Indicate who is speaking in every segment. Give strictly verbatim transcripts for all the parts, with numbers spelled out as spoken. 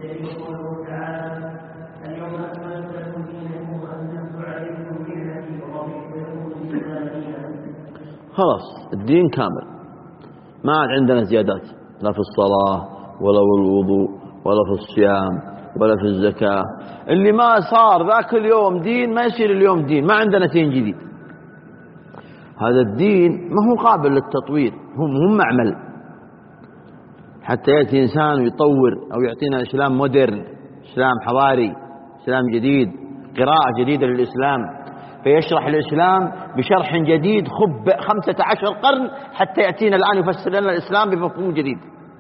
Speaker 1: قوله تعالى اليوم أكملت لكم دينكم وأتممت عليكم نعمتي ورضيت لكم الإسلام دينا.
Speaker 2: خلاص الدين كامل، ما عاد عندنا زيادات لا في الصلاة ولا في الوضوء ولا في الصيام ولا في الزكاة. اللي ما صار ذاك اليوم دين ما يصير اليوم دين، ما عندنا دين جديد. هذا الدين ما هو قابل للتطوير، هم هم معمل حتى يأتي إنسان ويطور أو يعطينا إسلام مودرن، إسلام حضاري، إسلام جديد، قراءة جديدة للإسلام، فيشرح الإسلام بشرح جديد خب خمسة عشر قرن حتى يأتينا الآن يفسر لنا الإسلام بمفهوم جديد.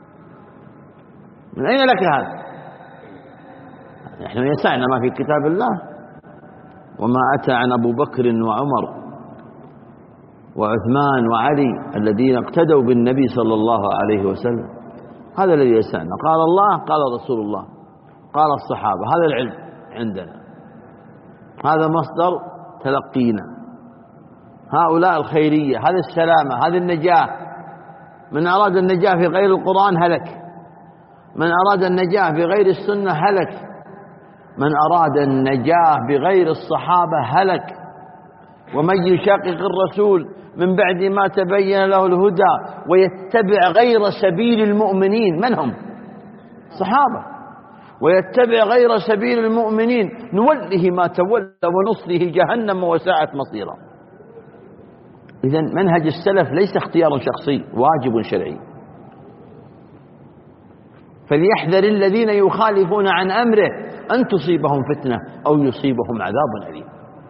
Speaker 2: من أين لك هذا؟ نحن يسعنا ما في كتاب الله، وما أتى عن أبو بكر وعمر وعثمان وعلي الذين اقتدوا بالنبي صلى الله عليه وسلم، هذا الذي يسعنا. قال الله، قال رسول الله، قال الصحابة، هذا العلم عندنا، هذا مصدر تلقينا. هؤلاء الخيرية، هذا السلامة، هذه النجاة. من أراد النجاة في غير القرآن هلك، من أراد النجاة بغير السنة هلك، من أراد النجاة بغير الصحابة هلك. ومن يشاقق الرسول من بعد ما تبين له الهدى ويتبع غير سبيل المؤمنين، من هم؟ صحابة. ويتبع غير سبيل المؤمنين نوله ما تولى ونصله جهنم وساءت مصيرا. إذن منهج السلف ليس اختيار شخصي، واجب شرعي. فليحذر الذين يخالفون عن أمره أن تصيبهم فتنة أو يصيبهم عذاب أليم.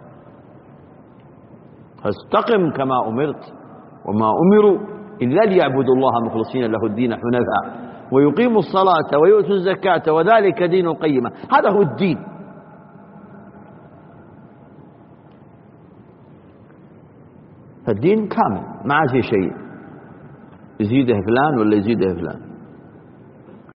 Speaker 2: فاستقم كما أمرت وما أمروا إلا ليعبدوا الله مخلصين له الدين حنفاء ويقيموا الصلاة ويؤتوا الزكاة وذلك دين القيمة. هذا هو الدين. فالدين كامل، ما عاد في شيء يزيده فلان ولا يزيده فلان.